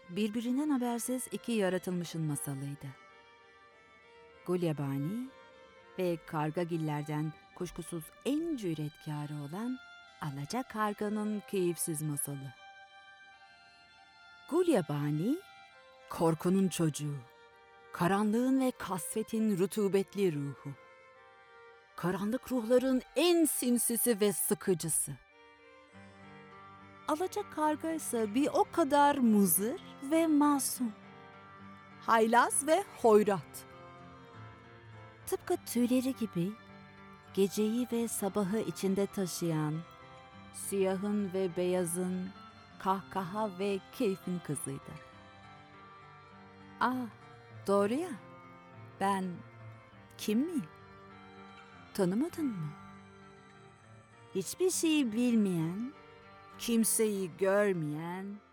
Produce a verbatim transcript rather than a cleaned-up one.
birbirinden habersiz iki yaratılmışın masalıydı. Gulyabani ve kargagillerden kuşkusuz en cüretkarı olan Alacakarga'nın keyifsiz masalı. Gulyabani, korkunun çocuğu, karanlığın ve kasvetin rutubetli ruhu. Karanlık ruhların en sinsisi ve sıkıcısı. Alacakarga ise bir o kadar muzır ve masum. Haylaz ve hoyrat. Tıpkı tüyleri gibi geceyi ve sabahı içinde taşıyan, siyahın ve beyazın kahkaha ve keyfin kızıydı. Ah, doğru ya, ben kim miyim? Tanımadın mı? Hiçbir şeyi bilmeyen, kimseyi görmeyen,